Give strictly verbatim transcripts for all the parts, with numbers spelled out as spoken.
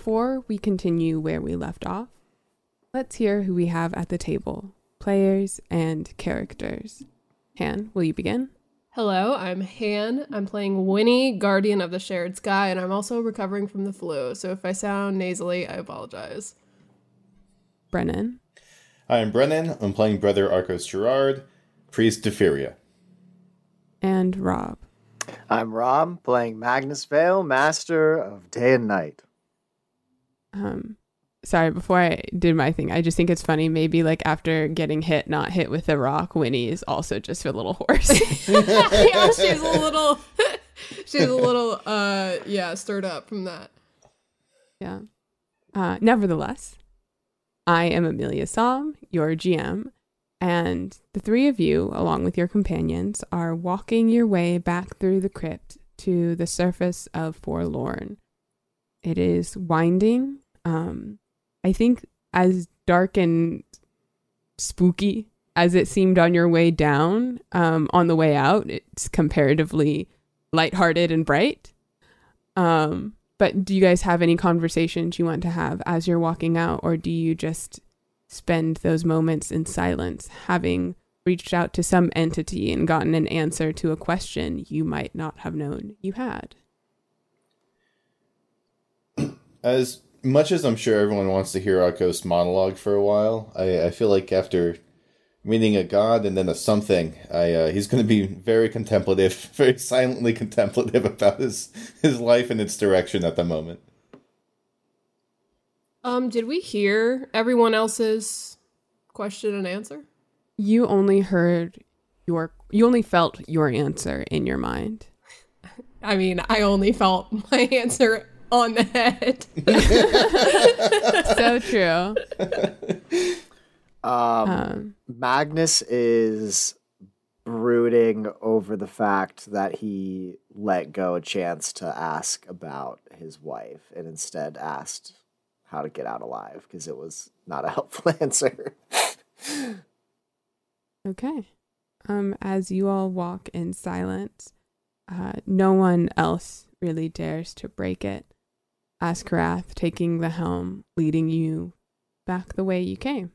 before we continue where we left off, let's hear who we have at the table, players and characters. Han, will you begin? Hello, I'm Han. I'm playing Winnie, Guardian of the Shared Sky, and I'm also recovering from the flu, so if I sound nasally, I apologize. Brennan. Hi, I'm Brennan. I'm playing Brother Arcos Gerard, Priest Deferia. And Rob. I'm Rob, playing Magnus Vale, Master of Day and Night. Um, sorry, before I did my thing, I just think it's funny, maybe like after getting hit, not hit with a rock, Winnie is also just a little hoarse. Yeah, she's a little, she's a little, uh, yeah, stirred up from that. Yeah. Uh, nevertheless, I am Amelia Som, your G M, and the three of you, along with your companions, are walking your way back through the crypt to the surface of Forlorn. It is winding. Um, I think as dark and spooky as it seemed on your way down, um, on the way out, it's comparatively lighthearted and bright. Um, but do you guys have any conversations you want to have as you're walking out, or do you just spend those moments in silence, having reached out to some entity and gotten an answer to a question you might not have known you had? As much as I'm sure everyone wants to hear Arcos monologue for a while, I, I feel like after meeting a god and then a something, I uh, he's going to be very contemplative, very silently contemplative about his, his life and its direction at the moment. Um, did we hear everyone else's question and answer? You only heard your, you only felt your answer in your mind. I mean, I only felt my answer on the head. So true. Um, Um, Magnus is brooding over the fact that he let go a chance to ask about his wife and instead asked how to get out alive because it was not a helpful answer. Okay. Um, as you all walk in silence, uh, no one else really dares to break it. Askarath taking the helm, leading you back the way you came.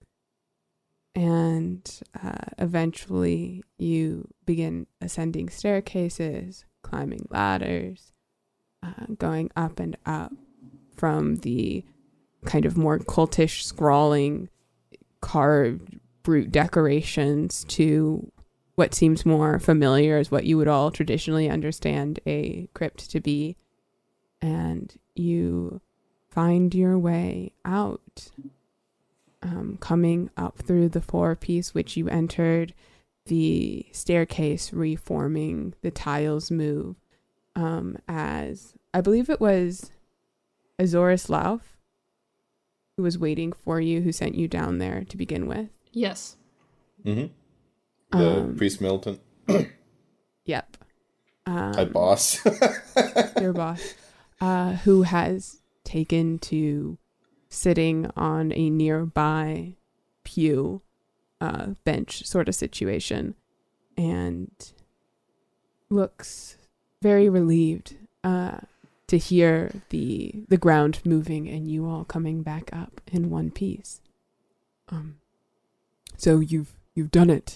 And uh, eventually you begin ascending staircases, climbing ladders, uh, going up and up from the kind of more cultish, scrawling, carved brute decorations to what seems more familiar as what you would all traditionally understand a crypt to be. And you find your way out, um, coming up through the four-piece which you entered, the staircase reforming, the tiles move, um, as I believe it was Azorus Lauf who was waiting for you, who sent you down there to begin with. Yes. Mm-hmm. The Um, Priest Militant. Yep. Um, Hi, boss. Your boss, uh, who has taken to sitting on a nearby pew, uh, bench sort of situation, and looks very relieved uh, to hear the the ground moving and you all coming back up in one piece. Um, so you've you've done it.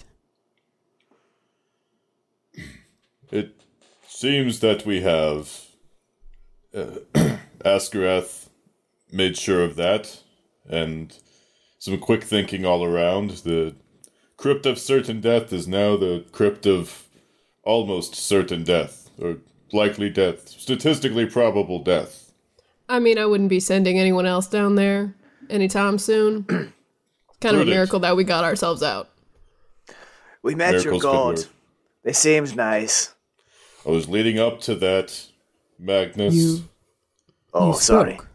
It seems that we have uh, Askarath made sure of that, and some quick thinking all around. The crypt of certain death is now the crypt of almost certain death, or likely death, statistically probable death. I mean, I wouldn't be sending anyone else down there anytime soon. Kind of a Prudent. miracle that we got ourselves out. We met Miracles your could god. work. They seemed nice. I was leading up to that, Magnus. You Oh, you sorry. spoke.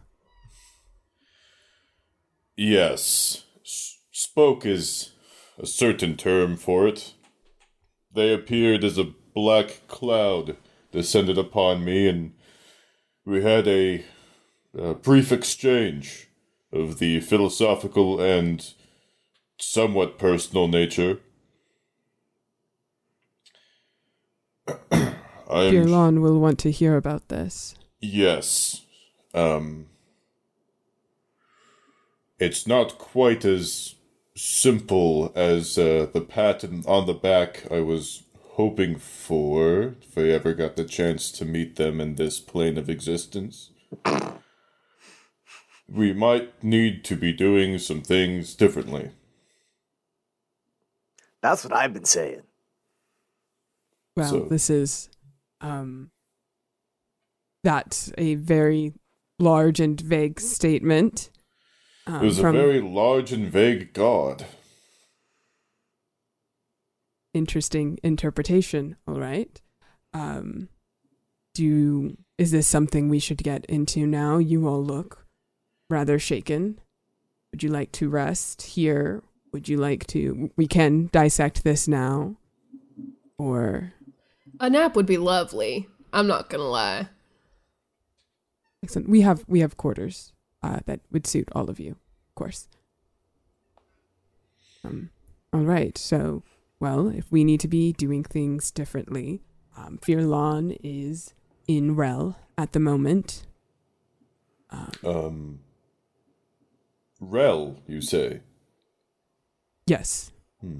Yes. S- spoke is a certain term for it. They appeared as a black cloud descended upon me, and we had a, a brief exchange of the philosophical and somewhat personal nature. I am Girlan will want to hear about this. Yes. Um, it's not quite as simple as uh, the pat on the back I was hoping for, if I ever got the chance to meet them in this plane of existence. We might need to be doing some things differently. That's what I've been saying. Well, So- this is, um, that's a very large and vague statement. Um, It was a from very large and vague god. interesting interpretation. All right. Um, do is this something we should get into now? You all look rather shaken. Would you like to rest here? Would you like to? We can dissect this now, or A nap would be lovely. I'm not gonna lie. excellent. We have we have quarters uh, that would suit all of you, of course. Um. All right. So, well, if we need to be doing things differently, um, Firlan is in Rel at the moment. Um, Um, Rel, you say? yes.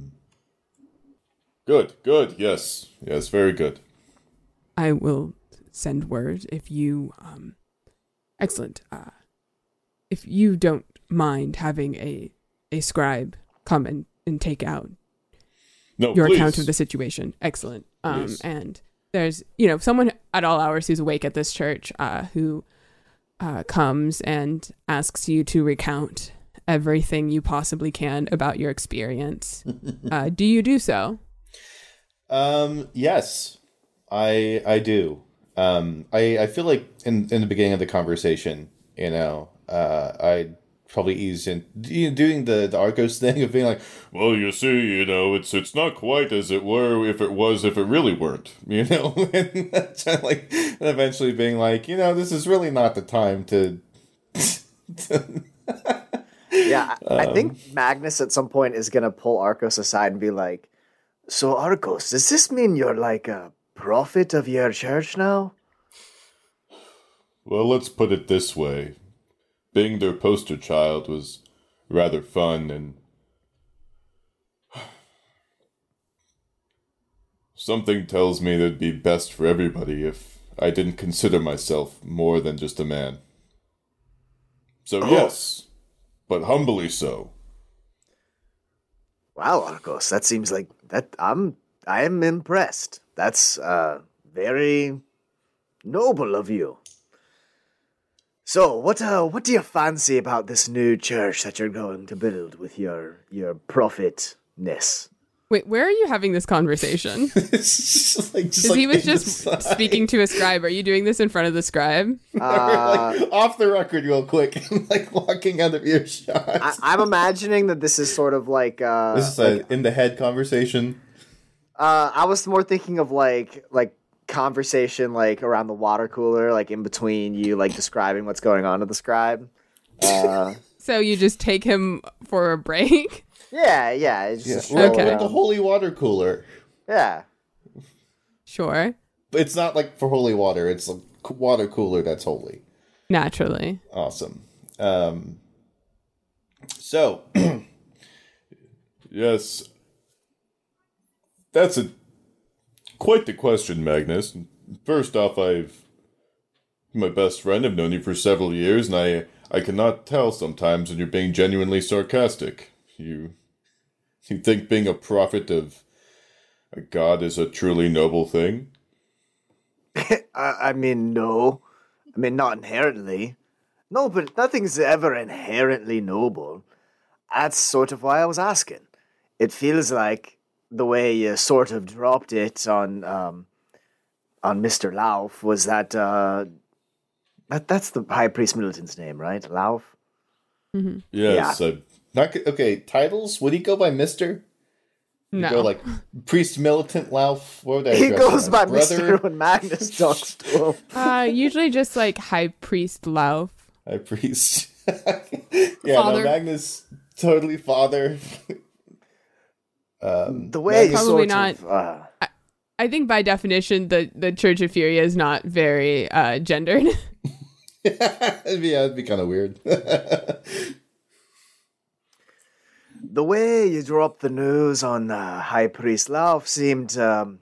Good, good, yes. Yes, very good. I will send word if you um excellent. Uh if you don't mind having a a scribe come and, and take out No, your please. account of the situation. Excellent. Um Please. and there's you know someone at all hours who's awake at this church uh who uh comes and asks you to recount everything you possibly can about your experience. uh do you do so? Um, yes, I I do. Um, I I feel like in in the beginning of the conversation, you know, uh, I probably ease in you know, doing the the Arcos thing of being like, Well, you see, you know, it's it's not quite as it were if it was if it really weren't, you know? and that's kind of like, and eventually being like, you know, this is really not the time to. to Yeah, I, I Um, think Magnus at some point is gonna pull Arcos aside and be like, "So Arcos, does this mean you're like a prophet of your church now?" Well, let's put it this way. Being their poster child was rather fun, and something tells me that it'd be best for everybody if I didn't consider myself more than just a man. So yes, but humbly so. Wow, Arcos, that seems like that. I'm I am impressed. That's uh very noble of you. So, what uh, what do you fancy about this new church that you're going to build with your your prophetness? Wait, where are you having this conversation? it's just like, just Because like he was in the just side. speaking to a scribe. Are you doing this in front of the scribe? Uh, like off the record real quick, like walking out of earshot. I, I'm imagining that this is sort of like uh, this is like, a in the head conversation. uh, I was more thinking of like like conversation like around the water cooler, like in between you like describing what's going on to the scribe. Uh, So you just take him for a break? yeah, yeah, it's Yeah, just we're Okay. at the holy water cooler. yeah. Sure. But it's not like for holy water. It's a c- water cooler that's holy. Naturally. Awesome. Um, so, Yes. That's a quite the question, Magnus. First off, I've my best friend. I've known you for several years, and I I cannot tell sometimes when you're being genuinely sarcastic. You you think being a prophet of a god is a truly noble thing? I, I mean, no. I mean, not inherently. No, but nothing's ever inherently noble. That's sort of why I was asking. It feels like the way you sort of dropped it on um, on Mister Lauf was that, uh, that that's the High Priest Middleton's name, right? Lauf? Yes, I not c- okay. Titles? Would he go by Mister? No. Go like Priest Militant Lauf. What would I He address goes him by as? Mister Brother. when Magnus talks to him. uh, usually just like High Priest Lauf. High Priest. yeah, Father. no, Magnus totally father. um, The way Magnus- Probably sort not. of... Uh, I think by definition, the, the Church of Furia is not very uh, gendered. yeah, it'd be kind of weird. the way you dropped the news on uh, High Priest Lauf seemed um,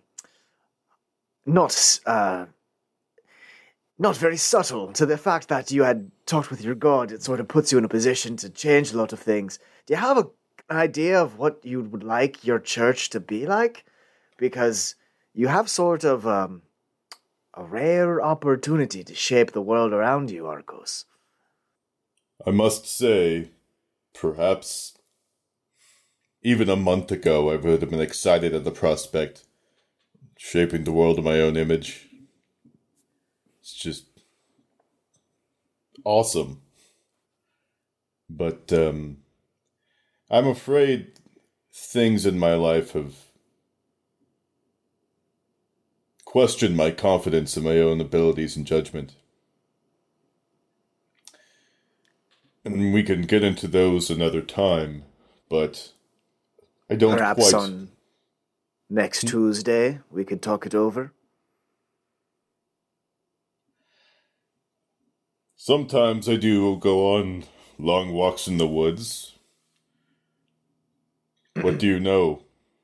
not uh, not very subtle to the fact that you had talked with your god. It sort of puts you in a position to change a lot of things. Do you have a, an idea of what you would like your church to be like? Because you have sort of um, a rare opportunity to shape the world around you, Arcos. I must say, perhaps even a month ago I would have been excited at the prospect. Shaping the world in my own image. It's just awesome. But um, I'm afraid things in my life have questioned my confidence in my own abilities and judgment. And we can get into those another time, but I don't Perhaps quite... on next Tuesday we could talk it over. Sometimes I do go on long walks in the woods. What do you know?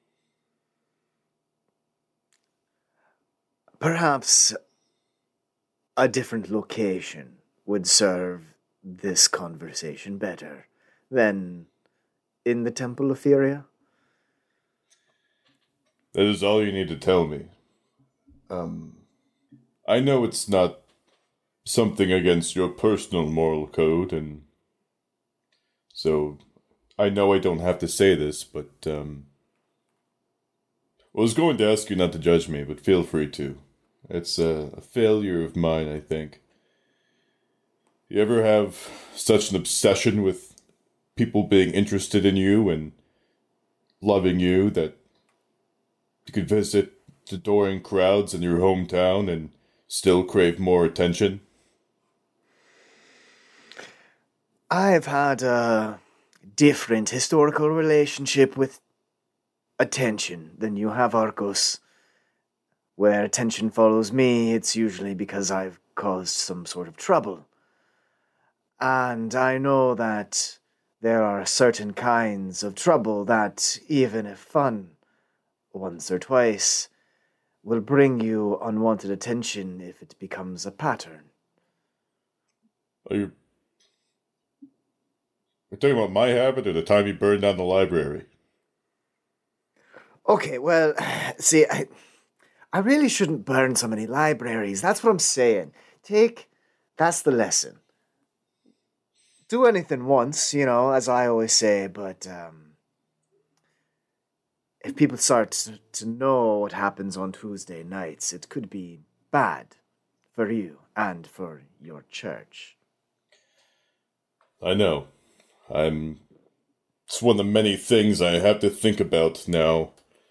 Perhaps a different location would serve this conversation better than in the Temple of Furia. That is all you need to tell me. Um, I know it's not something against your personal moral code, and so I know I don't have to say this, but um, I was going to ask you not to judge me, but feel free to. It's a, a failure of mine, I think. You ever have such an obsession with people being interested in you and loving you that you could visit adoring crowds in your hometown and still crave more attention? I've had a different historical relationship with attention than you have, Arcos. Where attention follows me, it's usually because I've caused some sort of trouble. And I know that there are certain kinds of trouble that, even if fun, once or twice, will bring you unwanted attention if it becomes a pattern. Are you... Are you talking about my habit or the time you burned down the library? Okay, well, see, I, I really shouldn't burn so many libraries. That's what I'm saying. Take, that's the lesson. Do anything once, you know, as I always say, but um, if people start to, to know what happens on Tuesday nights, it could be bad for you and for your church. I know. I'm... It's one of the many things I have to think about now.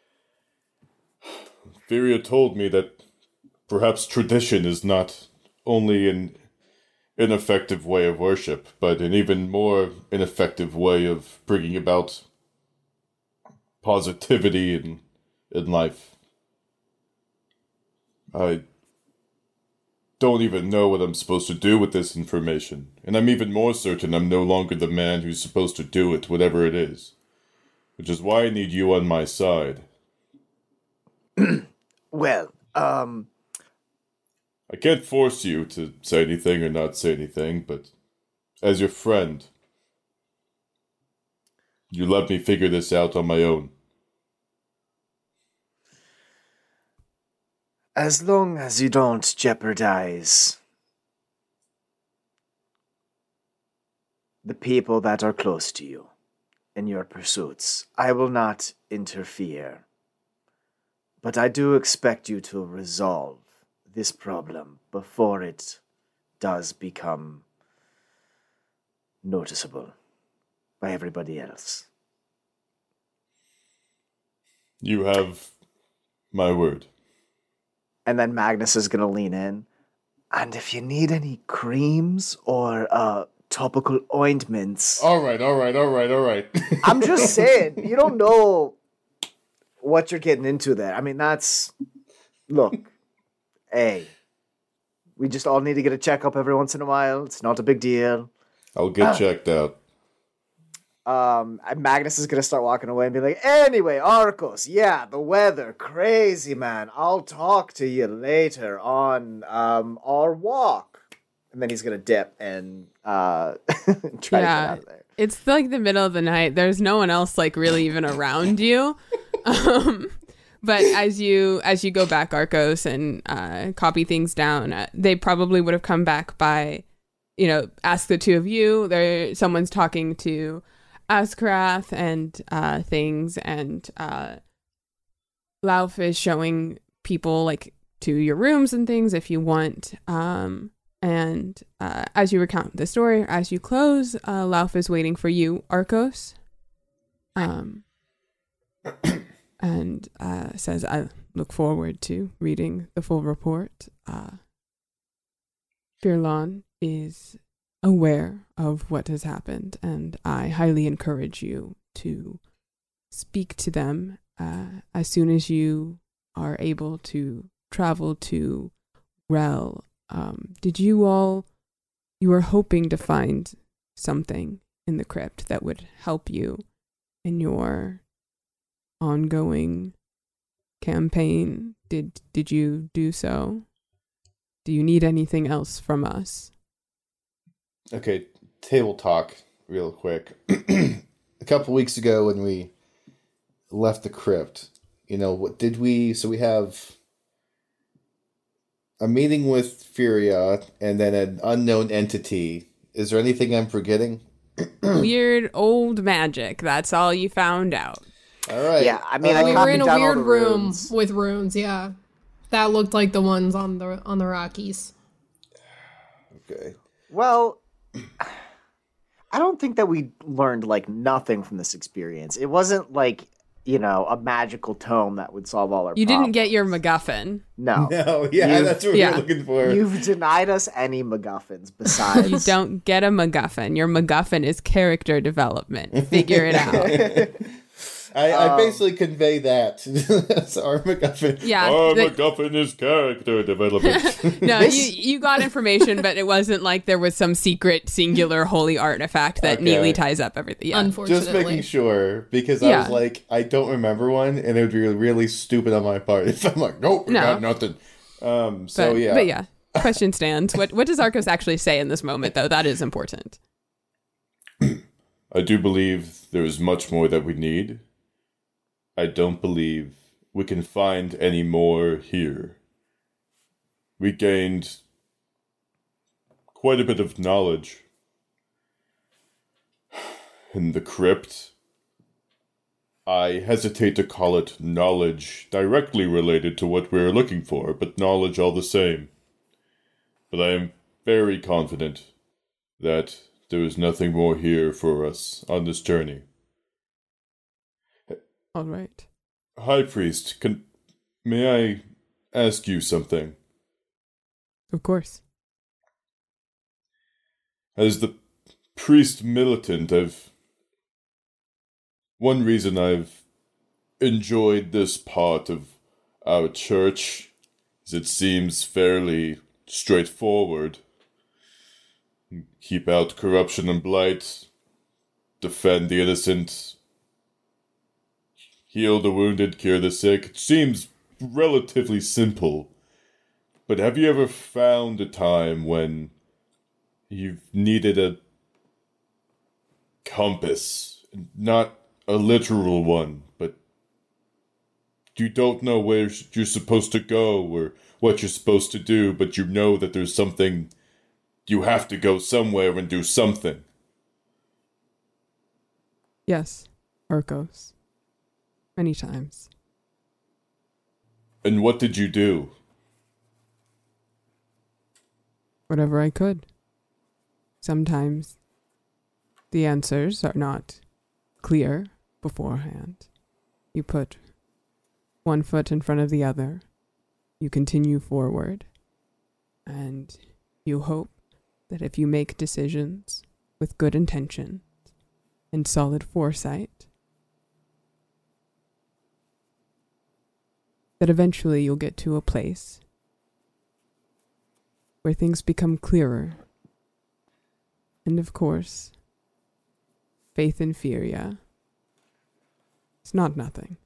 Furia told me that perhaps tradition is not only an ineffective way of worship, but an even more ineffective way of bringing about positivity in, in life. I don't even know what I'm supposed to do with this information, and I'm even more certain I'm no longer the man who's supposed to do it, whatever it is. Which is why I need you on my side. Well, um... I can't force you to say anything or not say anything, but as your friend, you let me figure this out on my own. As long as you don't jeopardize the people that are close to you in your pursuits, I will not interfere. But I do expect you to resolve this problem before it does become noticeable by everybody else. You have my word. And then Magnus is going to lean in. And if you need any creams or uh, topical ointments... All right, all right, all right, all right. I'm just saying, you don't know what you're getting into there. I mean, that's... Look, hey, we just all need to get a checkup every once in a while. It's not a big deal. I'll get Ah. checked out. um, Magnus is gonna start walking away and be like, anyway, Arcos, yeah, the weather, crazy, man. I'll talk to you later on um, our walk. And then he's gonna dip and uh, try Yeah. to get out of there. It's like the middle of the night. There's no one else like really even around you. Um, but as you as you go back, Arcos, and uh, copy things down, uh, they probably would have come back by, you know, ask the two of you. There, someone's talking to Askarath and uh, things, and uh, Lauf is showing people like to your rooms and things if you want. Um, and uh, as you recount the story, as you close, uh, Lauf is waiting for you, Arcos. Um, and uh, says, I look forward to reading the full report. Uh, Firlon is aware of what has happened, and I highly encourage you to speak to them uh, as soon as you are able to travel to Rel. Um, did you all, you were hoping to find something in the crypt that would help you in your ongoing campaign? Did did you do so? Do you need anything else from us? Okay, table talk real quick. A couple weeks ago when we left the crypt, you know, what did we, so we have a meeting with Furia and then an unknown entity. Is there anything I'm forgetting? Weird old magic. That's all you found out. All right. Yeah, I mean, Uh, I we copied were in a down all weird the room runes. with runes. Yeah, that looked like the ones on the on the Rockies. Okay. Well, I don't think that we learned like nothing from this experience. It wasn't like, you know, a magical tome that would solve all our You problems. didn't get your MacGuffin. No. No, yeah, You- that's what yeah. we were looking for. You've denied us any MacGuffins besides. You don't get a MacGuffin. Your MacGuffin is character development. Figure it out. I, I Um, basically convey that. That's our MacGuffin. Yeah. Our the- MacGuffin is character development. no, This- you, you got information, but it wasn't like there was some secret, singular, holy artifact that Okay. neatly ties up everything. Yeah. Unfortunately, Just making sure, because I Yeah. was like, I don't remember one, and it would be really stupid on my part if I'm like, nope, No. got nothing. Um, so but, yeah. but yeah, question stands. What what does Arcos actually say in this moment, though? That is important. I do believe there is much more that we need. I don't believe we can find any more here. We gained quite a bit of knowledge in the crypt. I hesitate to call it knowledge directly related to what we're looking for, but knowledge all the same. But I am very confident that there is nothing more here for us on this journey. All right. High Priest, can may I ask you something? Of course. As the priest militant, I've one reason I've enjoyed this part of our church is it seems fairly straightforward. Keep out corruption and blight, defend the innocent, heal the wounded, cure the sick. It seems relatively simple. But have you ever found a time when you've needed a compass? Not a literal one, but you don't know where you're supposed to go or what you're supposed to do, but you know that there's something, you have to go somewhere and do something. Yes, Arcos. Many times. And what did you do? Whatever I could. Sometimes the answers are not clear beforehand. You put one foot in front of the other. You continue forward. And you hope that if you make decisions with good intention and solid foresight, that eventually you'll get to a place where things become clearer. And of course, faith and fear, yeah. It's not nothing.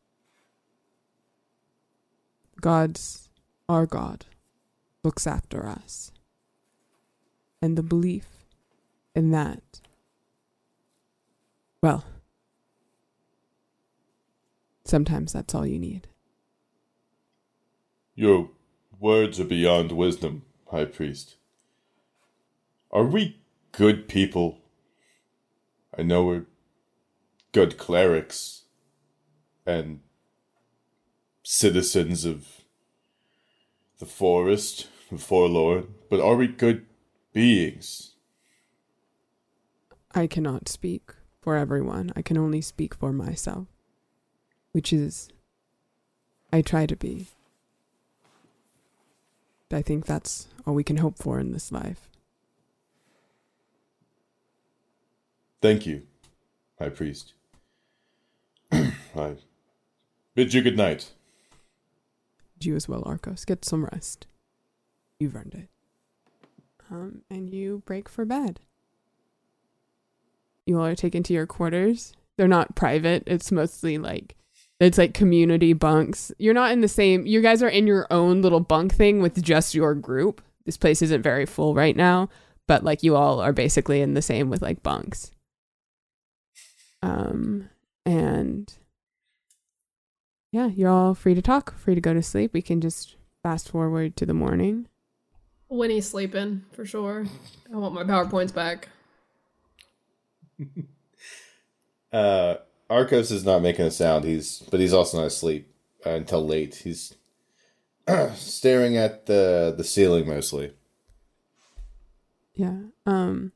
God's, our God, looks after us. And the belief in that, well, sometimes that's all you need. Your words are beyond wisdom, High Priest. Are we good people? I know we're good clerics and citizens of the forest, the forlorn, but are we good beings? I cannot speak for everyone. I can only speak for myself, which is, I try to be. I think that's all we can hope for in this life. Thank you, High Priest. I bid you good night. You as well, Arcos. Get some rest. You've earned it. Um, and you break for bed. You all are taken to your quarters. They're not private. It's mostly like, it's like community bunks. You're not in the same, you guys are in your own little bunk thing with just your group. This place isn't very full right now, but like you all are basically in the same with like bunks. Um, and yeah, you're all free to talk, free to go to sleep. We can just fast forward to the morning. Winnie's sleeping, for sure. I want my PowerPoints back. uh, Arcos is not making a sound. He's, but he's also not asleep uh, until late. He's staring at the the ceiling mostly. Yeah. Um.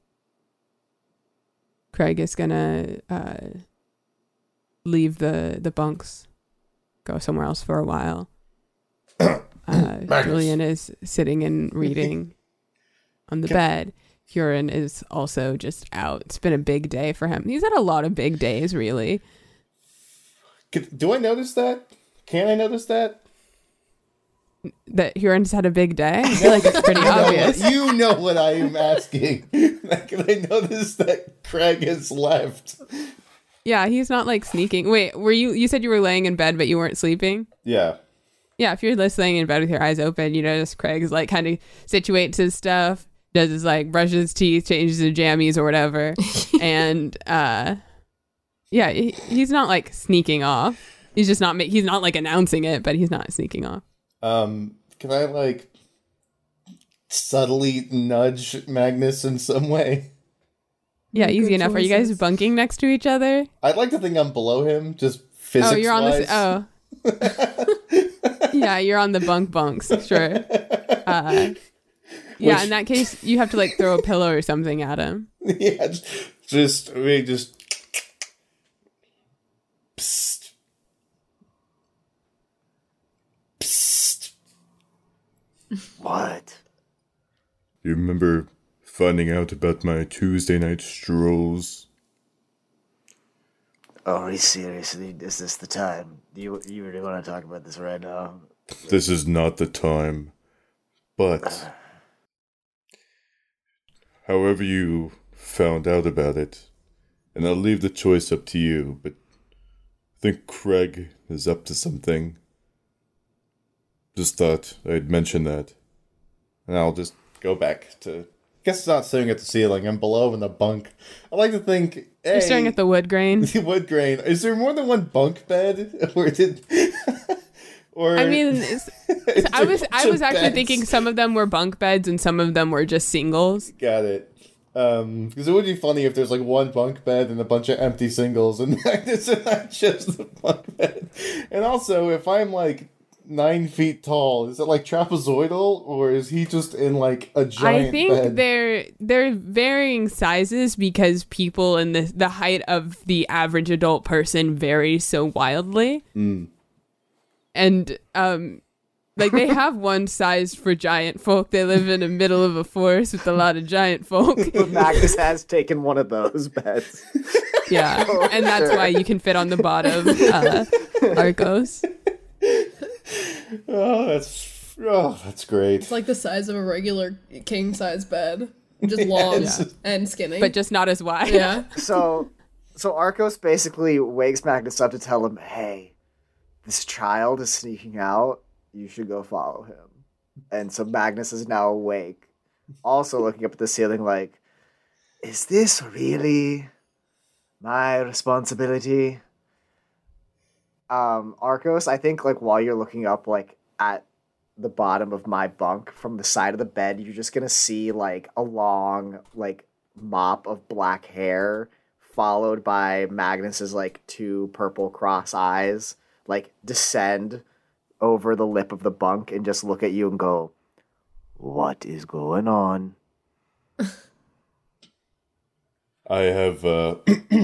Craig is gonna uh, leave the the bunks, go somewhere else for a while. Uh, Julian is sitting and reading on the Can- bed. Huron is also just out. It's been a big day for him. He's had a lot of big days, really. Do I notice that? Can I notice that? That Huron's had a big day? I feel like it's pretty You know obvious. what- you know what I am asking. Can I notice that Craig has left? Yeah, he's not like sneaking. Wait, were you, you said you were laying in bed, but you weren't sleeping? Yeah. Yeah, if you're just laying in bed with your eyes open, you notice Craig's like kind of situates his stuff, does his like brushes his teeth, changes his jammies or whatever. And uh yeah, he, he's not like sneaking off. He's just not ma- he's not like announcing it, but he's not sneaking off. Um, can I like subtly nudge Magnus in some way? Yeah, Good easy enough. Are you guys choices. bunking next to each other? I'd like to think I'm below him, just physics Oh, you're on wise. the oh. Yeah, you're on the bunk bunks, sure. Uh yeah, Which- in that case, you have to like throw a pillow or something at him. Yeah, just, just, I mean, just. Psst. Psst. What? You remember finding out about my Tuesday night strolls? Oh, are you seriously? Is this the time? Do you you really want to talk about this right now? This is not the time. But however you found out about it, and I'll leave the choice up to you, but I think Craig is up to something. Just thought I'd mention that. And I'll just go back to. Guess it's not staring at the ceiling. I'm below in the bunk. I like to think. Hey, You're staring at the wood grain. wood grain. Is there more than one bunk bed, or did? or I mean, it's, is I there was a I bunch was of actually beds? thinking some of them were bunk beds and some of them were just singles. Got it. Um, because it would be funny if there's like one bunk bed and a bunch of empty singles, and it's not just the bunk bed. And also, if I'm like nine feet tall, is it like trapezoidal, or is he just in like a giant I think bed? they're they're varying sizes because people and the the height of the average adult person varies so wildly. Mm. And um like they have one size for giant folk. They live in the middle of a forest with a lot of giant folk. Magnus has taken one of those beds. Yeah. And that's why you can fit on the bottom uh Arcos. Oh, that's oh, that's great. It's like the size of a regular king size bed. Just long it's- and skinny. But just not as wide. yeah. So, So Arcos basically wakes Magnus up to tell him, hey, this child is sneaking out. You should go follow him. And so Magnus is now awake, also looking up at the ceiling like, is this really my responsibility? Um, Arcos, I think like while you're looking up like at the bottom of my bunk from the side of the bed, you're just gonna see like a long like mop of black hair followed by Magnus's like two purple cross eyes like descend over the lip of the bunk and just look at you and go, what is going on? I have uh,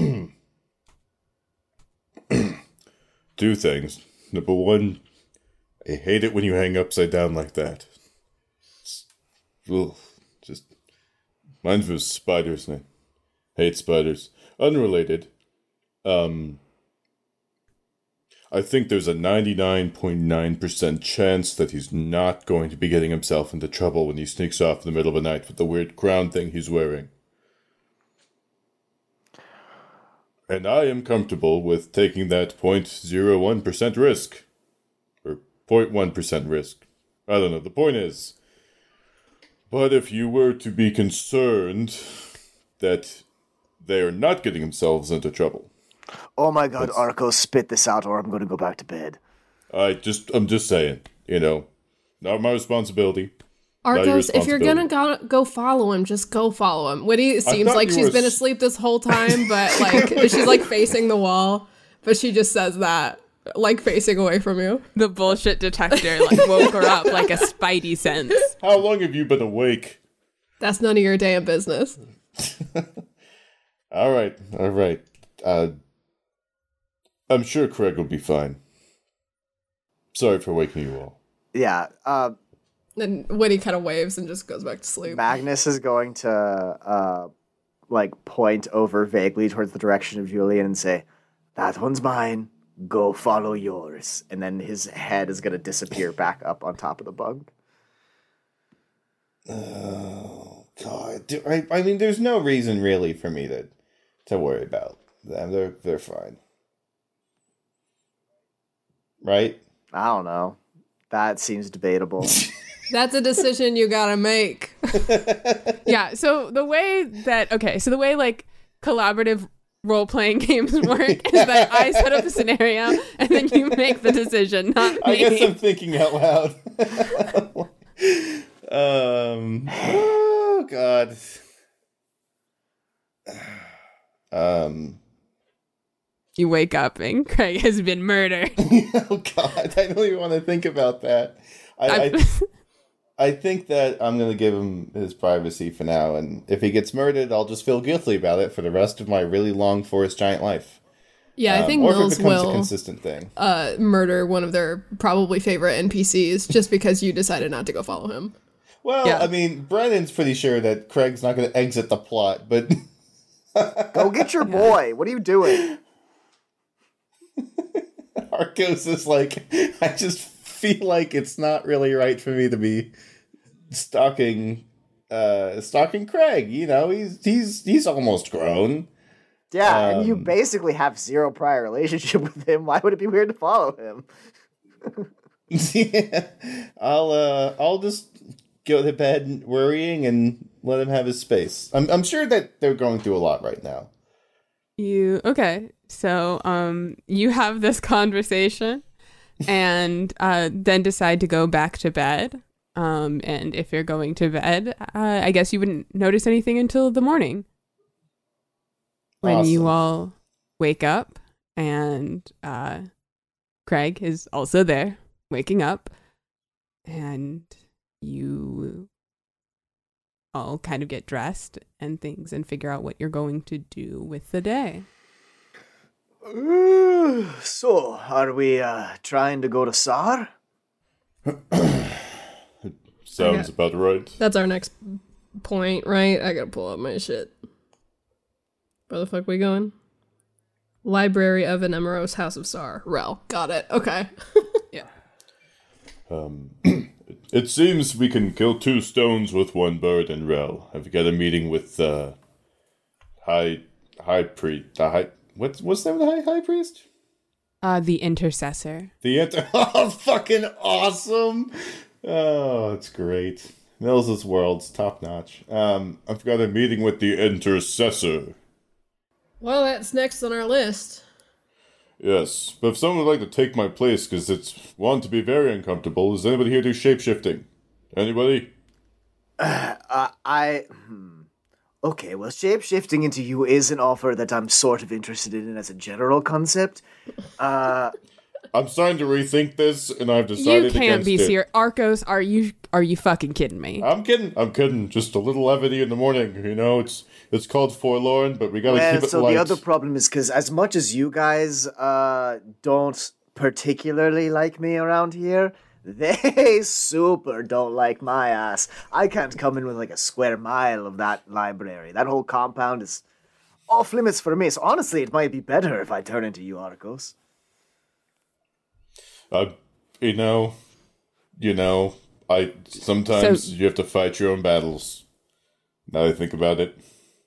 two things. Number one, I hate it when you hang upside down like that. It's, ugh, just mine was spiders, and I hate spiders. Unrelated, um, I think there's a ninety-nine point nine percent chance that he's not going to be getting himself into trouble when he sneaks off in the middle of the night with the weird crown thing he's wearing. And I am comfortable with taking that zero point zero one percent risk. Or zero point one percent risk. I don't know, the point is. But if you were to be concerned that they are not getting themselves into trouble. Oh my god, Arcos, spit this out or I'm going to go back to bed. I just, I'm just saying, you know, not my responsibility. Arcos, if you're gonna go, go follow him, just go follow him. Whitty seems like she's been asleep this whole time, but like she's like facing the wall, but she just says that, like facing away from you. The bullshit detector like woke her up like a spidey sense. How long have you been awake? That's none of your damn business. all right, all right. Uh, I'm sure Craig will be fine. Sorry for waking you all. Yeah, uh... And Whitty kind of waves and just goes back to sleep. Magnus is going to, uh, like, point over vaguely towards the direction of Julian and say, that one's mine. Go follow yours. And then his head is going to disappear back up on top of the bunk. Oh, God. Do, I, I mean, there's no reason, really, for me to, to worry about them. They're, they're fine. Right? I don't know. That seems debatable. That's a decision you gotta make. Yeah, so the way that, okay, so the way like collaborative role-playing games work is that I set up a scenario and then you make the decision, not me. I guess I'm thinking out loud. um, oh, God. Um... You wake up and Craig has been murdered. Oh, God, I don't even want to think about that. I... I I think that I'm going to give him his privacy for now, and if he gets murdered, I'll just feel guilty about it for the rest of my really long forest giant life. Yeah, um, I think or Mills if it becomes will a consistent thing. Uh, murder one of their probably favorite N P Cs just because you decided not to go follow him. Well, yeah. I mean, Brennan's pretty sure that Craig's not going to exit the plot, but... Go get your boy. What are you doing? Arcos is like, I just feel like it's not really right for me to be stalking uh stalking Craig. You know, he's he's he's almost grown. Yeah, um, and you basically have zero prior relationship with him. Why would it be weird to follow him? Yeah, I'll uh I'll just go to bed worrying and let him have his space. I'm I'm sure that they're going through a lot right now. You okay, so um you have this conversation and uh then decide to go back to bed. Um, and if you're going to bed, uh, I guess you wouldn't notice anything until the morning. When Awesome. you all wake up and uh, Craig is also there, waking up, and you all kind of get dressed and things and figure out what you're going to do with the day. So, are we uh, trying to go to Sar? Sounds Okay. about right. That's our next point, right? I gotta pull up my shit. Where the fuck we going? Library of Enemeros, House of Sar. Rel. Got it. Okay. Yeah. Um, it seems we can kill two stones with one bird in Rel. I've got a meeting with uh, High High Priest, the High what's what's the name of the high, high priest? Uh, the intercessor. The inter- oh, fucking awesome! Oh, it's great. Nils' world's top notch. Um, I've got a meeting with the intercessor. Well, that's next on our list. Yes, but if someone would like to take my place, because it's one to be very uncomfortable, does anybody here do shapeshifting? Anybody? Uh, uh, I. Hmm. Okay, well, shape-shifting into you is an offer that I'm sort of interested in as a general concept. Uh, I'm starting to rethink this, and I've decided You can't against be it. serious. Arcos, are you are you fucking kidding me? I'm kidding. I'm kidding. Just a little levity in the morning, you know. It's it's called Forlorn, but we gotta well, keep it so light. the other problem is because as much as you guys uh, don't particularly like me around here, they super don't like my ass. I can't come in with like a square mile of that library. That whole compound is off limits for me. So honestly, it might be better if I turn into you, Arcos. Uh, you know, you know, I sometimes So- you have to fight your own battles. Now I think about it.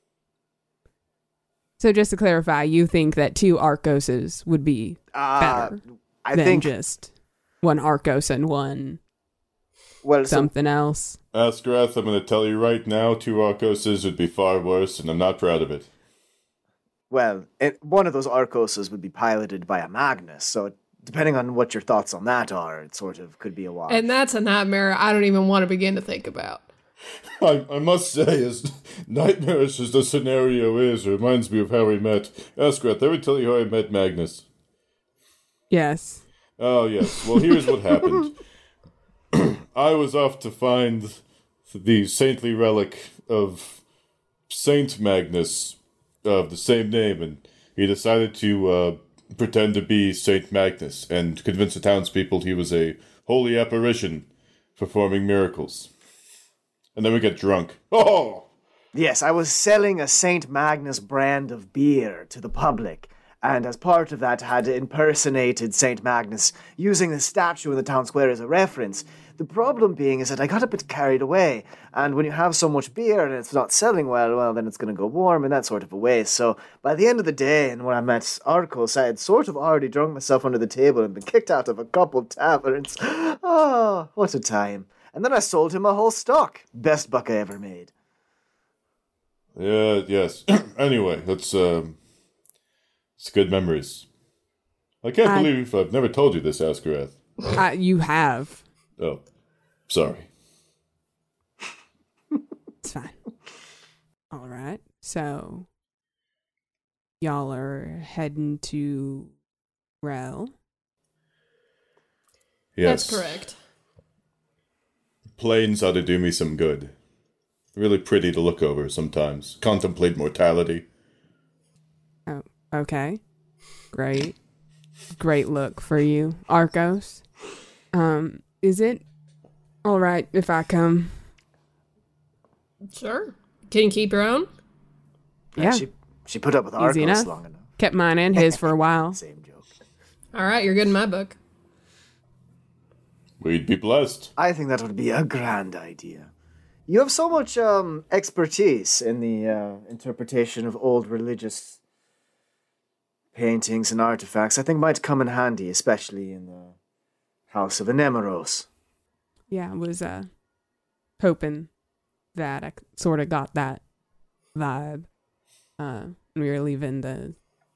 So just to clarify, you think that two Arcoses would be Uh, better I than think. just one Arcos and one Well, so something else? Askarath, I'm going to tell you right now, two Arcoses would be far worse, and I'm not proud of it. Well, it, one of those Arcoses would be piloted by a Magnus, so depending on what your thoughts on that are, it sort of could be a wash. And that's a nightmare I don't even want to begin to think about. I, I must say, as nightmarish as the scenario is, it reminds me of how we met. Askarath, did I ever tell you how I met Magnus? Yes. Oh, yes. Well, here's what happened. I was off to find the saintly relic of Saint Magnus of the same name, and he decided to uh, pretend to be Saint Magnus and convince the townspeople he was a holy apparition performing miracles. And then we get drunk. Oh! Yes, I was selling a Saint Magnus brand of beer to the public, and as part of that had impersonated Saint Magnus, using the statue in the town square as a reference. The problem being is that I got a bit carried away, and when you have so much beer and it's not selling well, well, then it's going to go warm, and that's sort of a waste. So by the end of the day, and when I met Arcos, I had sort of already drunk myself under the table and been kicked out of a couple taverns. Oh, what a time. And then I sold him a whole stock. Best buck I ever made. Yeah, yes. Anyway, that's, um... it's good memories. I can't I- believe I've never told you this, Askarath. Uh, you have. Oh, sorry. It's fine. All right. So, y'all are heading to Rel. Yes. That's correct. Plains ought to do me some good. Really pretty to look over sometimes. Contemplate mortality. Oh, okay. Great. Great look for you, Arcos. Um, is it all right if I come? Sure. Can you keep your own? Yeah. She, she put up with Easy Arcos enough. long enough. Kept mine and his for a while. Same joke. All right, you're good in my book. We'd be blessed. I think that would be a grand idea. You have so much um, expertise in the uh, interpretation of old religious paintings and artifacts. I think might come in handy, especially in the House of Anemoros. Yeah, I was uh hoping that I sort of got that vibe. Uh, when we were leaving the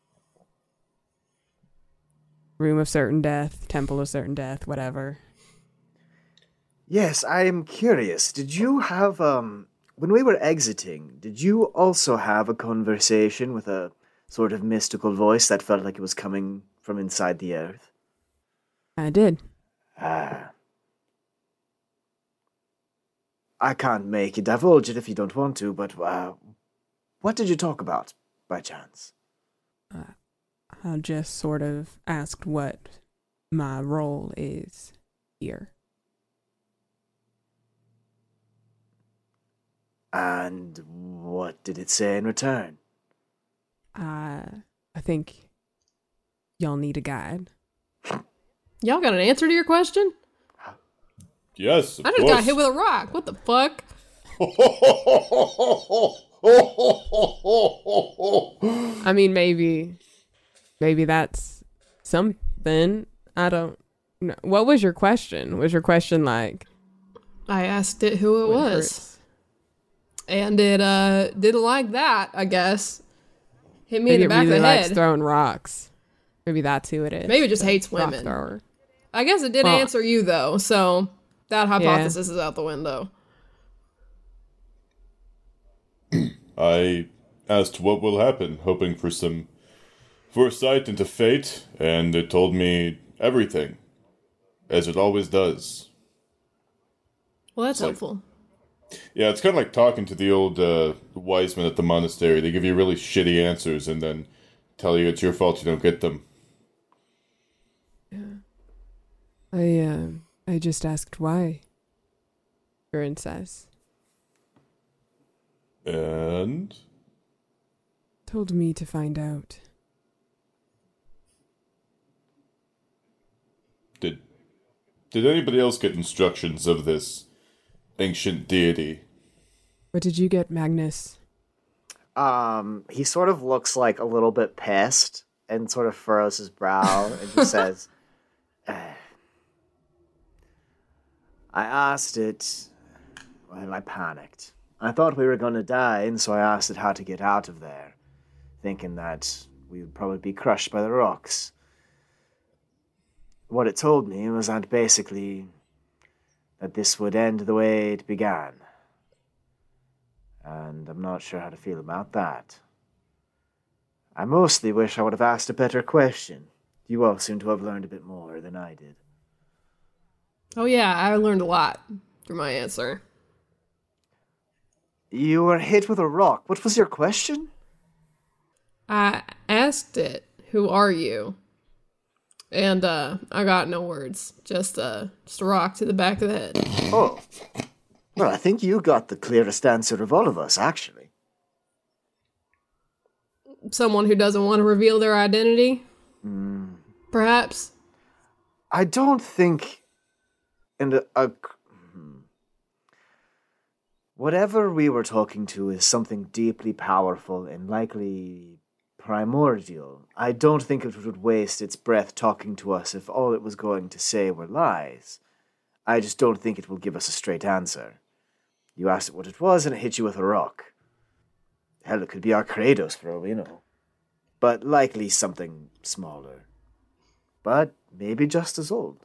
Room of Certain Death, Temple of Certain Death, whatever. Yes, I am curious. Did you have, um, when we were exiting, did you also have a conversation with a sort of mystical voice that felt like it was coming from inside the earth? I did. Ah. I can't make you divulge it if you don't want to, but uh, what did you talk about, by chance? Uh, I just sort of asked what my role is here. And what did it say in return? I I think y'all need a guide. Y'all got an answer to your question? Yes, of I just course. got hit with a rock. What the fuck? I mean, maybe maybe that's something. I don't know. What was your question? Was your question like? I asked it who it was. Hurts? And it uh didn't like that, I guess. Hit me maybe in the back really of the likes head. Throwing rocks. Maybe that's who it is. Maybe it just hates women. Thrower. I guess it did well, answer you though, so that hypothesis yeah. is out the window. I asked what will happen, hoping for some foresight into fate, and it told me everything, as it always does. Well, that's it's helpful. Like, yeah, it's kind of like talking to the old uh, wise men at the monastery. They give you really shitty answers and then tell you it's your fault you don't get them. Yeah. I, uh, I just asked why. Gurren says. And? Told me to find out. Did Did anybody else get instructions of this ancient deity? What did you get, Magnus? Um, he sort of looks like a little bit pissed and sort of furrows his brow and just says, eh, I asked it, well, I panicked. I thought we were going to die, and so I asked it how to get out of there, thinking that we would probably be crushed by the rocks. What it told me was that basically that this would end the way it began. And I'm not sure how to feel about that. I mostly wish I would have asked a better question. You all seem to have learned a bit more than I did. Oh yeah, I learned a lot through my answer. You were hit with a rock. What was your question? I asked it, who are you? And uh, I got no words. Just, uh, just a rock to the back of the head. Oh. Well, I think you got the clearest answer of all of us, actually. Someone who doesn't want to reveal their identity? Mm. Perhaps? I don't think... in a, a... Whatever we were talking to is something deeply powerful and likely primordial. I don't think it would waste its breath talking to us if all it was going to say were lies. I just don't think it will give us a straight answer. You asked it what it was, and it hit you with a rock. Hell, it could be our Kratos for all we know. But likely something smaller. But maybe just as old.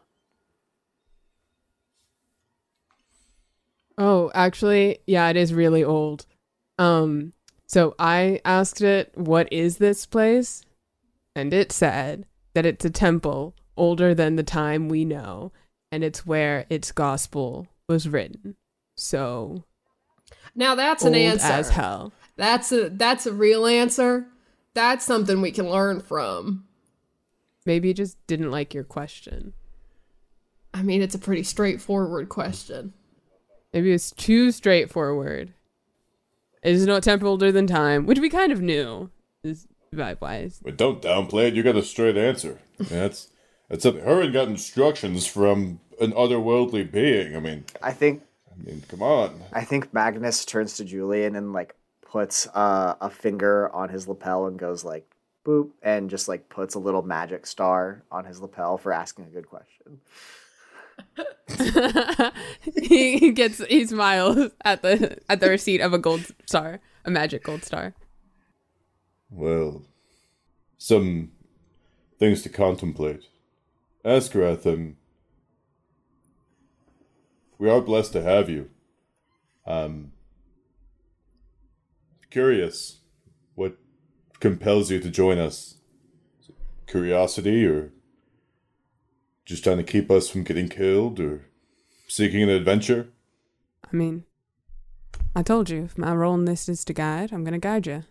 Oh, actually, yeah, it is really old. Um, so I asked it, what is this place? And it said that it's a temple older than the time we know, and it's where its gospel was written. So now that's an answer. As hell. That's a that's a real answer. That's something we can learn from. Maybe you just didn't like your question. I mean, it's a pretty straightforward question. Maybe it's too straightforward. It is no temple older than time, which we kind of knew, is vibe-wise. But don't downplay it. You got a straight answer. I mean, that's that's something. Hurren got instructions from an otherworldly being. I mean, I think. I mean, come on. I think Magnus turns to Julian and like puts uh, a finger on his lapel and goes like boop, and just like puts a little magic star on his lapel for asking a good question. he gets he smiles at the at the receipt of a gold star, a magic gold star. Well, some things to contemplate. Askerath, um, we are blessed to have you. Um, curious, what compels you to join us? Is it curiosity, or just trying to keep us from getting killed, or seeking an adventure? I mean, I told you, if my role in this is to guide, I'm going to guide you.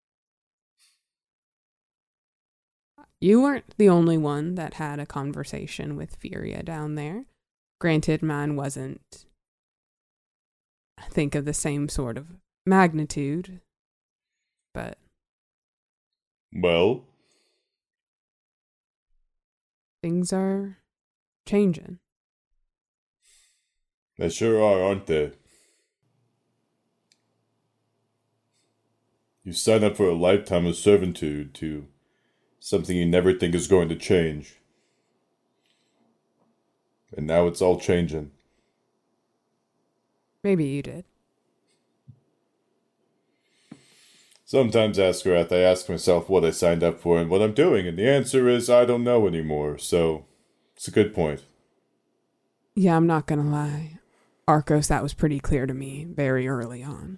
You weren't the only one that had a conversation with Furia down there. Granted, mine wasn't, I think, of the same sort of magnitude, but... Well? Things are changing. They sure are, aren't they? You sign up for a lifetime of servitude to something you never think is going to change. And now it's all changing. Maybe you did. Sometimes, Askerath, I ask myself what I signed up for and what I'm doing, and the answer is I don't know anymore, so it's a good point. Yeah, I'm not gonna lie. Arcos, that was pretty clear to me very early on.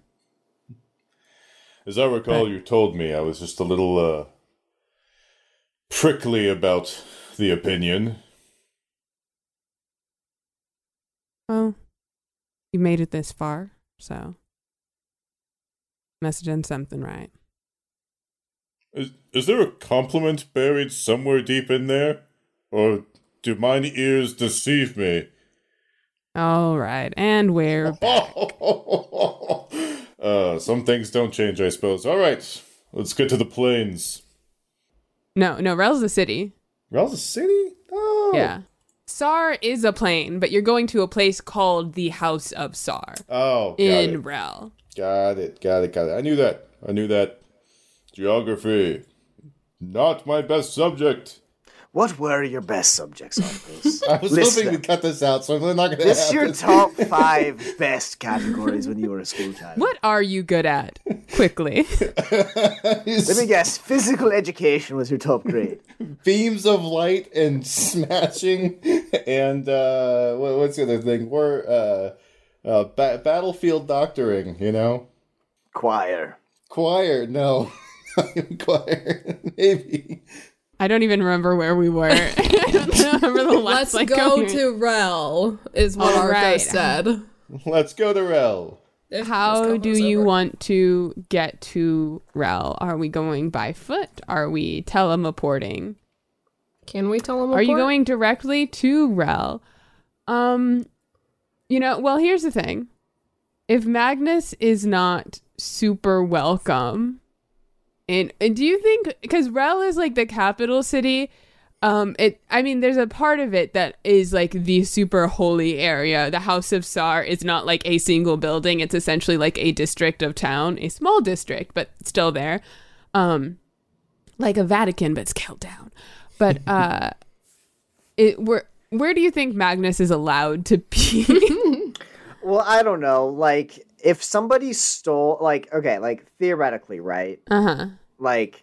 As I recall, but, you told me I was just a little, uh, prickly about the opinion. Well, you made it this far, so must have done something right. Is, is there a compliment buried somewhere deep in there? Or do mine ears deceive me? All right, and we're back. uh, some things don't change, I suppose. All right, let's get to the plains. No, no, Rel's the city. Rel's the city? Oh. Yeah. Sar is a plane, but you're going to a place called the House of Sar. Oh, got in it. Rel. Got it, got it, got it. I knew that. I knew that. Geography. Not my best subject. What were your best subjects, Arcos? I was hoping to cut this out, so I'm not going to This is your top five best categories when you were a school child. What are you good at? Quickly. Let me guess. Physical education was your top grade. Beams of light and smashing and, uh, what, what's the other thing? We're, uh, uh, ba- battlefield doctoring, you know? Choir. Choir, no. Choir, maybe. I don't even remember where we were. I don't remember the last Let's like, go going. to Rel, is what All Arcos right. said. Let's go to Rel. How do you want to get to Rel? Are we going by foot? Are we teleporting? Can we teleport? Are you going directly to Rel? Um, you know, well, here's the thing. If Magnus is not super welcome, and, and do you think, because Rel is like the capital city, um, it, I mean, there's a part of it that is like the super holy area. The House of Sar is not like a single building. It's essentially like a district of town, a small district, but still there. Um, like a Vatican, but scaled down. But uh, it where where do you think Magnus is allowed to be? Well, I don't know. Like, if somebody stole, like, okay, like theoretically, right? Uh huh. Like,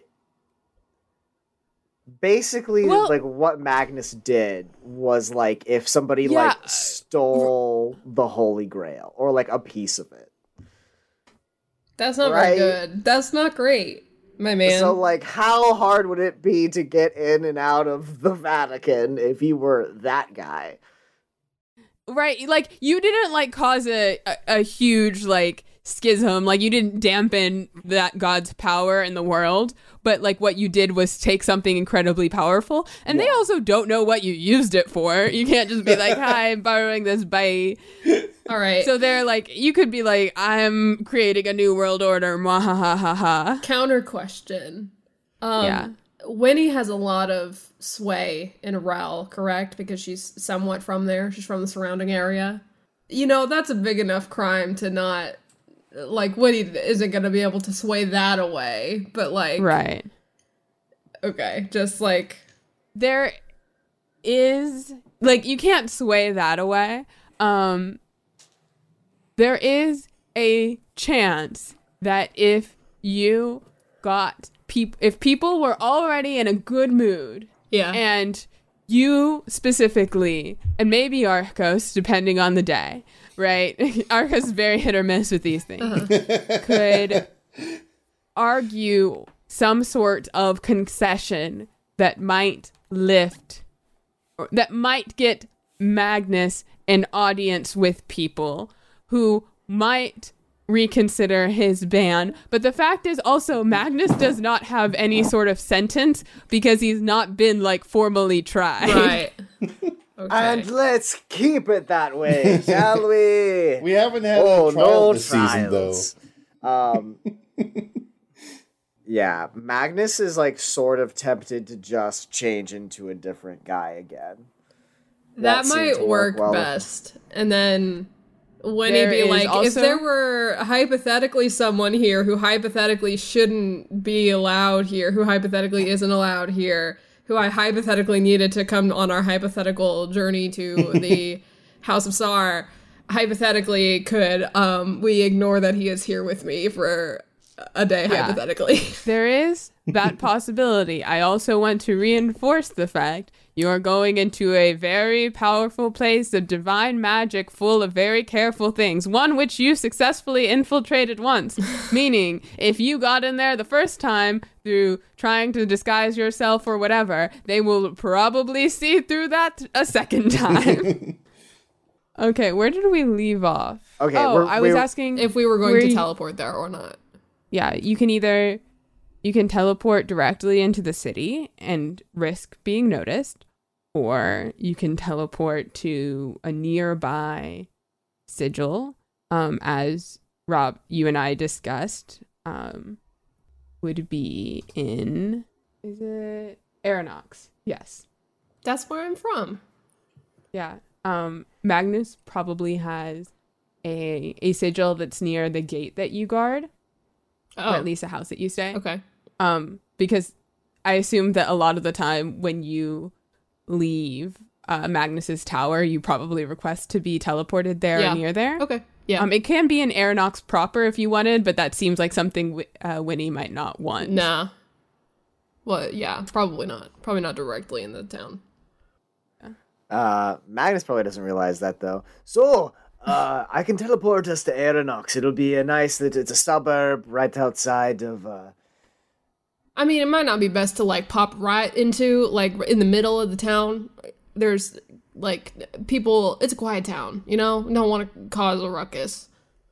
basically, Well, like what Magnus did was like if somebody Yeah. like stole the Holy Grail or like a piece of it. That's not Right. very good. That's not great, my man. So, like, how hard would it be to get in and out of the Vatican if you were that guy? Right, like you didn't like cause a, a a huge like schism, like you didn't dampen that God's power in the world, but like what you did was take something incredibly powerful, and Yeah. they also don't know what you used it for. You can't just be like, "Hi, I'm borrowing this bye." All right. So they're like, you could be like, "I'm creating a new world order." Mwahahaha. Counter question. Um, Yeah. Winnie has a lot of sway in Rel, correct? Because she's somewhat from there. She's from the surrounding area. You know, that's a big enough crime to not... Like, Winnie isn't going to be able to sway that away. But, like... Right. Okay, just, like... There is like you can't sway that away. Um there is a chance that if you got people if people were already in a good mood, Yeah. and you specifically, and maybe Arcos, depending on the day, right? Arcos is very hit or miss with these things. Uh-huh. Could argue some sort of concession that might lift, or that might get Magnus an audience with people who might reconsider his ban. But the fact is also Magnus does not have any sort of sentence because he's not been like formally tried. Right. Okay. And let's keep it that way, shall we? We haven't had Oh, a trial no this season, though. trials. Um, yeah, Magnus is like sort of tempted to just change into a different guy again. That, seemed might to work well with- best. And then Winnie be like, also... if there were hypothetically someone here who hypothetically shouldn't be allowed here, who hypothetically isn't allowed here, who I hypothetically needed to come on our hypothetical journey to the House of Sar, hypothetically could um, we ignore that he is here with me for a day, yeah. hypothetically. There is that possibility. I also want to reinforce the fact you are going into a very powerful place of divine magic full of very careful things, one which you successfully infiltrated once. Meaning, if you got in there the first time through trying to disguise yourself or whatever, they will probably see through that a second time. Okay, where did we leave off? Okay, oh, we're, I was we're, asking if we were going to you... teleport there or not. Yeah, you can either you can teleport directly into the city and risk being noticed, or you can teleport to a nearby sigil, um, as Rob, you and I discussed, um, would be in, is it Aeronox? Yes. That's where I'm from. Yeah. Um, Magnus probably has a a sigil that's near the gate that you guard. Oh. Or at least a house that you stay. Okay. Um, because I assume that a lot of the time when you leave uh, Magnus's tower, you probably request to be teleported there yeah. or near there. Okay. Yeah. Um, it can be in Aeronox proper if you wanted, but that seems like something uh, Winnie might not want. Nah. Well, yeah, probably not. Probably not directly in the town. Uh, Magnus probably doesn't realize that though. So. Uh, I can teleport us to Aeronox. It'll be a nice, it's a suburb right outside of, uh... I mean, it might not be best to, like, pop right into, like, in the middle of the town. There's, like, people, it's a quiet town, you know? Don't want to cause a ruckus.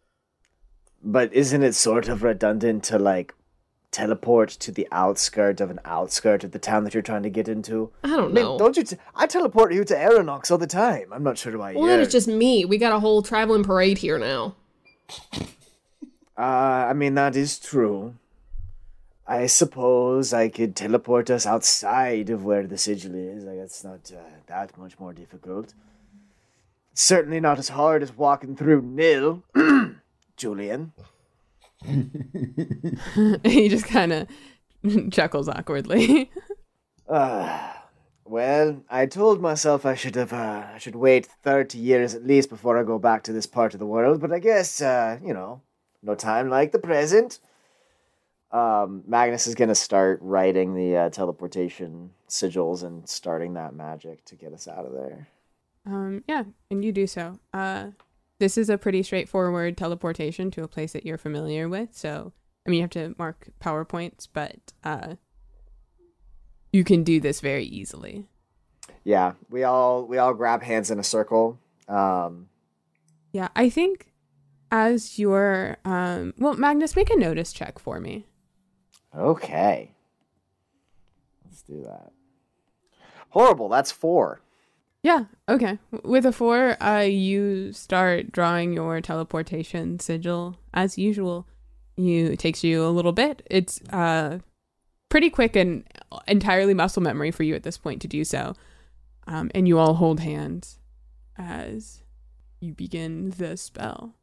But isn't it sort of redundant to, like, teleport to the outskirt of an outskirt of the town that you're trying to get into? I don't I mean, know. Don't you? T- I teleport you to Aeronox all the time. I'm not sure why. Well, that is just me. We got a whole traveling parade here now. Uh, I mean, that is true. I suppose I could teleport us outside of where the sigil is. Like, it's not uh, that much more difficult. It's certainly not as hard as walking through Nil, Julian. He just kind of chuckles awkwardly. uh, well, I told myself I should have, uh, I should wait thirty years at least before I go back to this part of the world, but I guess, uh, you know, no time like the present. Um, Magnus is going to start writing the uh, teleportation sigils and starting that magic to get us out of there. Um, yeah, and you do so. Uh, This is a pretty straightforward teleportation to a place that you're familiar with. So, I mean, you have to mark PowerPoints, but uh, you can do this very easily. Yeah, we all we all grab hands in a circle. Um, yeah, I think as your um, well, Magnus, make a notice check for me. Okay, let's do that. Horrible. That's four. Yeah, okay. With a four, uh, you start drawing your teleportation sigil as usual. You it takes you a little bit. It's uh pretty quick and entirely muscle memory for you at this point to do so. Um, and you all hold hands as you begin the spell.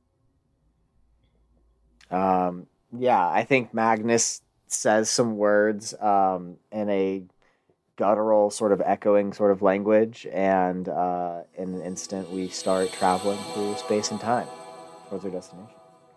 Um, yeah, I think Magnus says some words um, in a guttural sort of echoing sort of language, and uh, in an instant we start traveling through space and time towards our destination.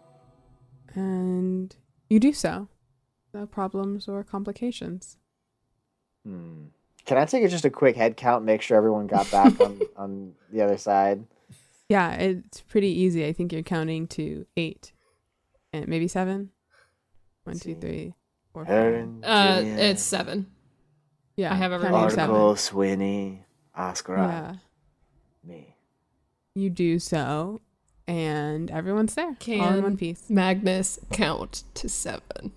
And you do so. No problems or complications. Hmm. Can I take just a quick head count, make sure everyone got back on, on the other side? Yeah, it's pretty easy. I think you're counting to eight. And maybe seven? One, two, three, four, five. Uh, it's seven. Yeah, I have everyone. Article, Swinny, Oscar, yeah. me. You do so, and everyone's there. Can all in one piece. Magnus count to seven?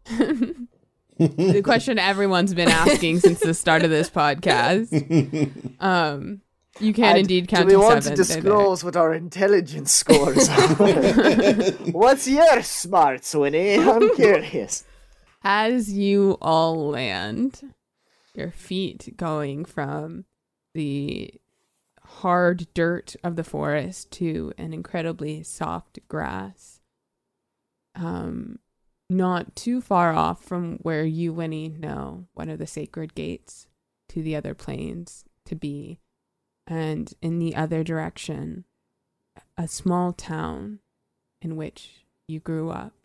The question everyone's been asking since the start of this podcast. Um, you can and indeed count to seven. Do we want to disclose what our intelligence scores are? What's your smart, Swinny? I'm curious. As you all land, your feet going from the hard dirt of the forest to an incredibly soft grass. Um, not too far off from where you, Winnie, know one of the sacred gates to the other planes to be. And in the other direction, a small town in which you grew up.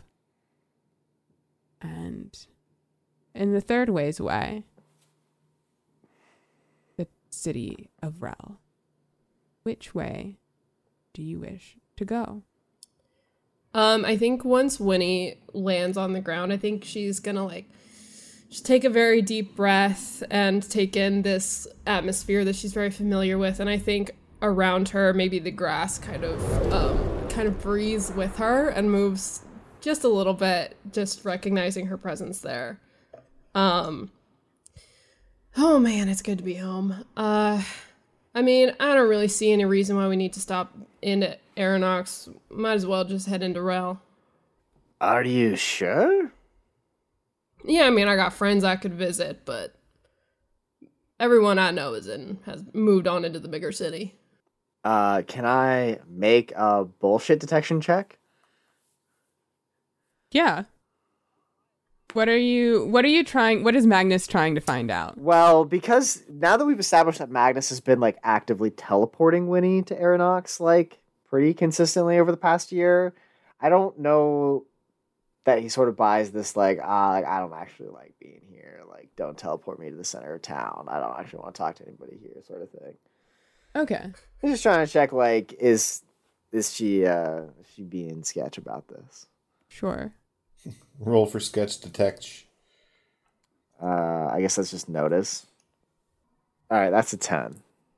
And in the third ways away, the city of Rel. Which way do you wish to go? Um, I think once Winnie lands on the ground, I think she's gonna like just take a very deep breath and take in this atmosphere that she's very familiar with. And I think around her, maybe the grass kind of um, kind of breathes with her and moves just a little bit, just recognizing her presence there. Um, oh man, it's good to be home. Uh, I mean, I don't really see any reason why we need to stop in Aeronox. Might as well just head into Rel. Are you sure? Yeah, I mean, I got friends I could visit, but everyone I know is in has moved on into the bigger city. Uh, can I make a bullshit detection check? Yeah. What are you what are you trying what is Magnus trying to find out? Well, because now that we've established that Magnus has been like actively teleporting Winnie to Aeronox like pretty consistently over the past year, I don't know that he sort of buys this like, ah, like I don't actually like being here. Like, don't teleport me to the center of town. I don't actually want to talk to anybody here, sort of thing. Okay. I'm just trying to check, like, is is she uh is she being sketch about this? Sure. Roll for sketch detect. Uh, I guess that's just notice. All right, that's a ten.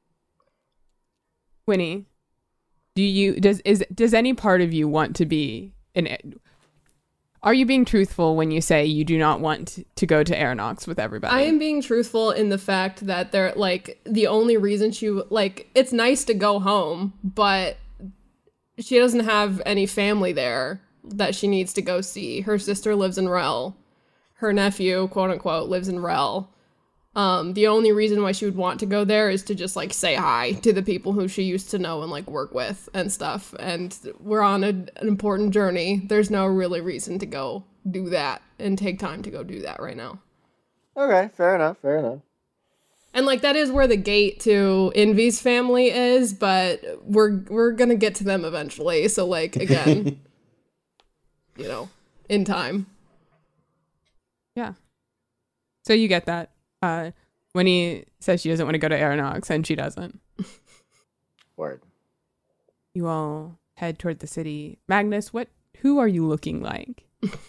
Winnie, do you does is does any part of you want to be an? Are you being truthful when you say you do not want to go to Aeronox with everybody? I am being truthful in the fact that they're like the only reason she like it's nice to go home, but she doesn't have any family there that she needs to go see. Her sister lives in Rel. Her nephew, quote unquote, lives in Rel. Um, the only reason why she would want to go there is to just like say hi to the people who she used to know and like work with and stuff. And we're on a, an important journey. There's no really reason to go do that and take time to go do that right now. Okay, fair enough, fair enough. And like that is where the gate to Envy's family is, but we're we're gonna get to them eventually. So like again, you know, in time. Yeah. So you get that. Uh, when he says she doesn't want to go to Aeronox, and she doesn't. Word. You all head toward the city. Magnus, what? Who are you looking like?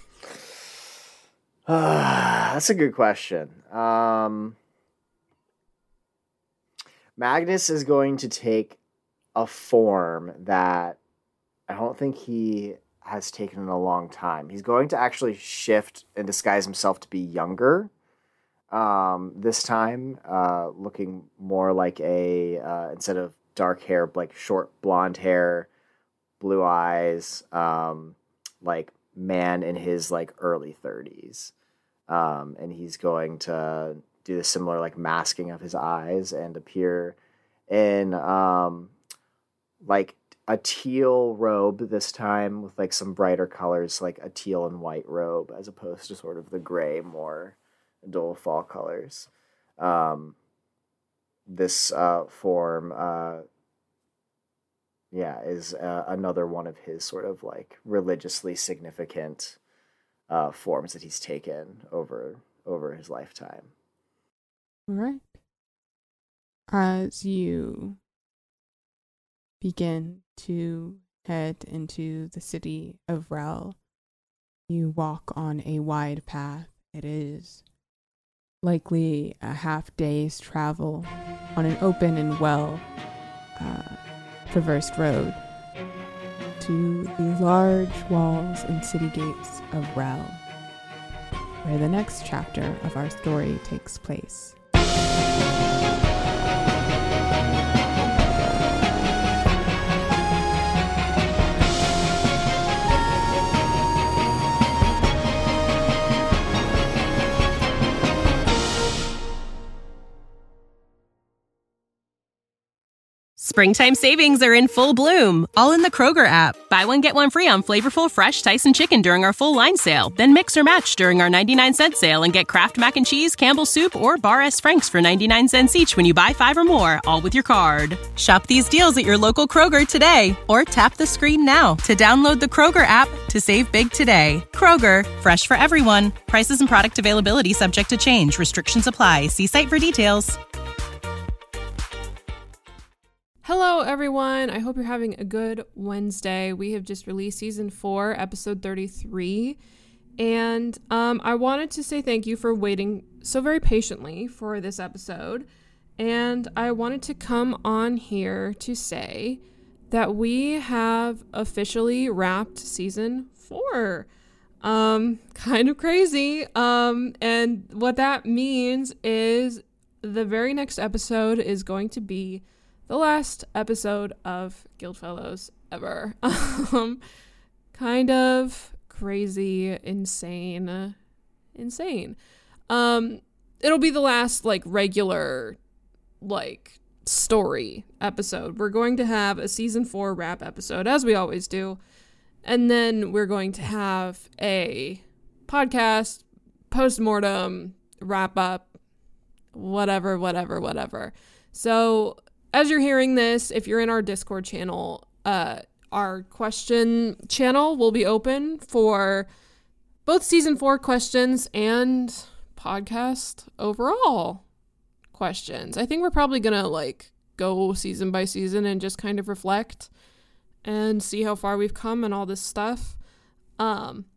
That's a good question. Um, Magnus is going to take a form that I don't think he has taken in a long time. He's going to actually shift and disguise himself to be younger. Um, this time, uh, looking more like a, uh, instead of dark hair, like short blonde hair, blue eyes, um, like man in his like early thirties. Um, and he's going to do the similar like masking of his eyes and appear in, um, like a teal robe this time with like some brighter colors, like a teal and white robe, as opposed to sort of the gray, more dull fall colors. Um, this uh, form, uh, yeah, is uh, another one of his sort of like religiously significant uh, forms that he's taken over over his lifetime. All right. As you begin to head into the city of Rel, you walk on a wide path. It is likely a half day's travel on an open and well uh, traversed road to the large walls and city gates of Rel, where the next chapter of our story takes place. Springtime savings are in full bloom, all in the Kroger app. Buy one, get one free on flavorful fresh Tyson chicken during our full line sale. Then mix or match during our ninety-nine cent sale and get Kraft Mac and Cheese, Campbell's Soup, or Bar S. Frank's for ninety-nine cents each when you buy five or more, all with your card. Shop these deals at your local Kroger today, or tap the screen now to download the Kroger app to save big today. Kroger, fresh for everyone. Prices and product availability subject to change. Restrictions apply. See site for details. Hello, everyone. I hope you're having a good Wednesday. We have just released season four, episode thirty-three. And um, I wanted to say thank you for waiting so very patiently for this episode. And I wanted to come on here to say that we have officially wrapped season four. Um, kind of crazy. Um, and what that means is the very next episode is going to be the last episode of Guildfellows ever. um, kind of crazy, insane, insane. Um, it'll be the last, like, regular, like, story episode. We're going to have a season four wrap episode, as we always do. And then we're going to have a podcast, post-mortem, wrap up, whatever, whatever, whatever. So as you're hearing this, if you're in our Discord channel, uh, our question channel will be open for both season four questions and podcast overall questions. I think we're probably going to like go season by season and just kind of reflect and see how far we've come and all this stuff. Um,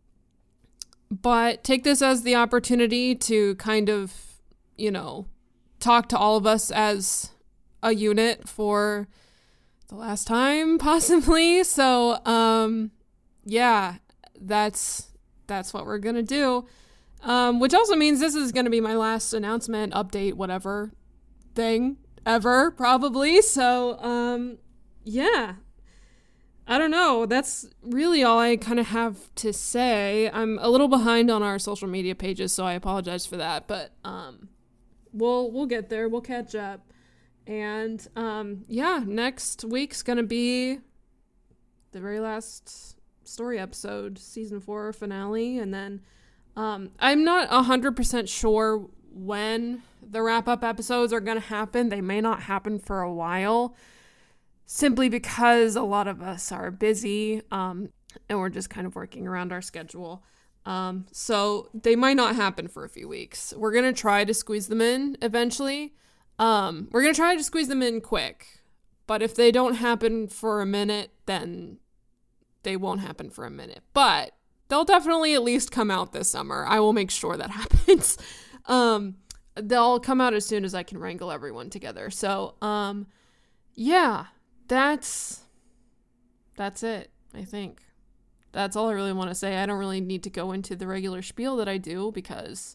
but take this as the opportunity to kind of, you know, talk to all of us as a unit for the last time, possibly. So, um, yeah, that's, that's what we're gonna do. Um, which also means this is gonna be my last announcement, update, whatever thing ever, probably. So, um, yeah, I don't know. That's really all I kind of have to say. I'm a little behind on our social media pages, so I apologize for that, but, um, we'll, we'll get there. We'll catch up. And, um, yeah, next week's gonna be the very last story episode, season four finale. And then, um, I'm not a hundred percent sure when the wrap-up episodes are gonna happen. They may not happen for a while, simply because a lot of us are busy, um, and we're just kind of working around our schedule. Um, so they might not happen for a few weeks. We're gonna try to squeeze them in eventually. Um, we're going to try to squeeze them in quick, but if they don't happen for a minute, then they won't happen for a minute, but they'll definitely at least come out this summer. I will make sure that happens. um, they'll come out as soon as I can wrangle everyone together. So, um, yeah, that's, that's it. I think that's all I really want to say. I don't really need to go into the regular spiel that I do because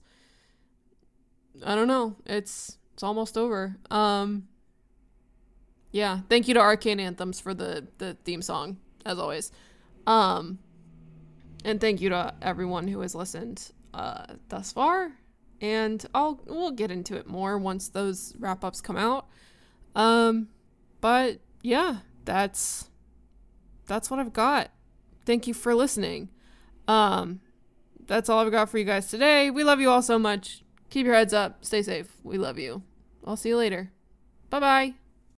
I don't know. It's, It's almost over. Um, yeah, thank you to Arcane Anthems for the, the theme song, as always. Um, and thank you to everyone who has listened uh, thus far. And I'll we'll get into it more once those wrap-ups come out. Um, but yeah, that's that's what I've got. Thank you for listening. Um, that's all I've got for you guys today. We love you all so much. Keep your heads up. Stay safe. We love you. I'll see you later. Bye-bye.